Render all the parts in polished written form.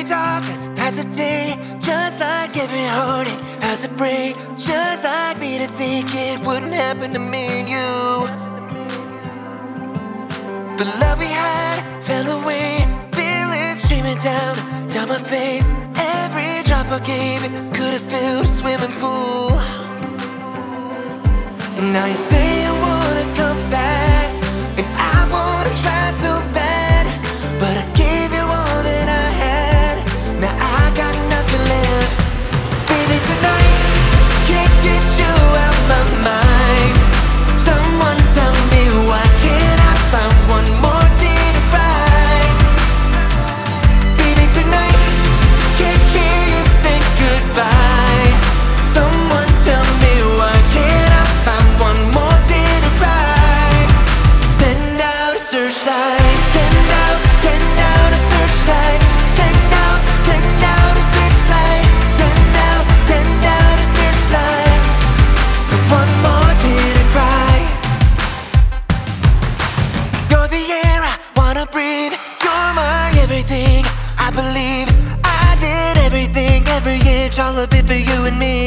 dark as a day, just like every heartache has a break. Just like me to think it wouldn't happen to me and you. The love we had fell away, feelings streaming down my face. Every drop I gave it could have filled a swimming pool. Now you say you wanna come back, and I wanna try so bad, but I gave you all that I had. Now I got nothing left. Baby, tonight can't get you out my mind. Someone tell me, why can't I find one more tear to cry? Baby, tonight can't hear you say goodbye. Someone tell me, why can't I find one more tear to cry? Send out a searchlight, send out a searchlight. Send out a searchlight, send out a searchlight for one more tear to cry. You're the air I wanna breathe, you're my everything. I believe I did everything, every inch, all of it for you and me.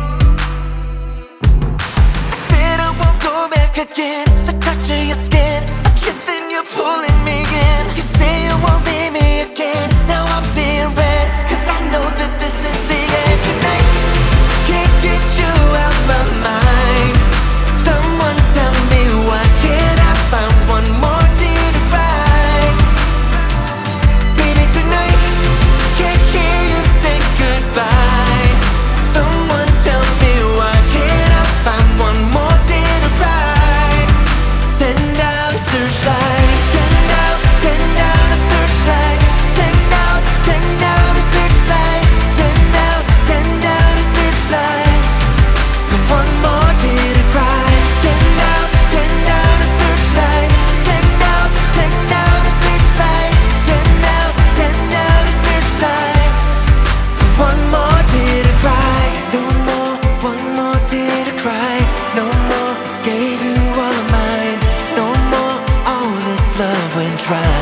I said I won't go back again. The touch of your skin, a kiss, then you're pulling me in. You say you won't leave me again. Now I'm seeing red, 'cause I know that this is the end. Tonight can't get you out my mind. Someone tell me, why can't I find one more tear to cry? Baby, tonight can't hear you say goodbye. Someone tell me, why can't I find one more tear to cry? Send out a searchlight, send out a searchlight. Send out a searchlight, send out a searchlight for one more tear to cry. Send out a searchlight, send out a searchlight. Send out a searchlight for one more tear to cry. No more, one more tear to cry. No more, gave you all of mine. No more, all this love went dry.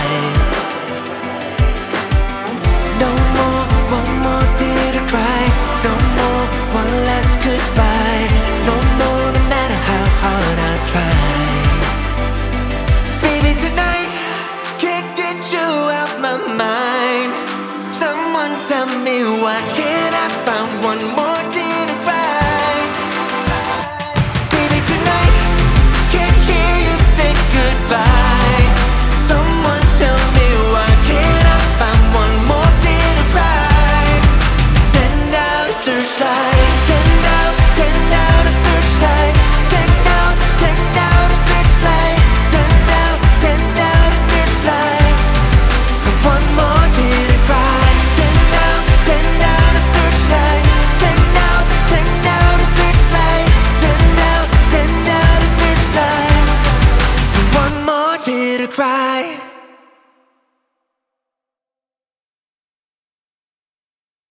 No more, one more tear to cry. No more, one last goodbye. No more, no matter how hard I try. Baby, tonight can't get you out my mind. Someone tell me, why can't I find one more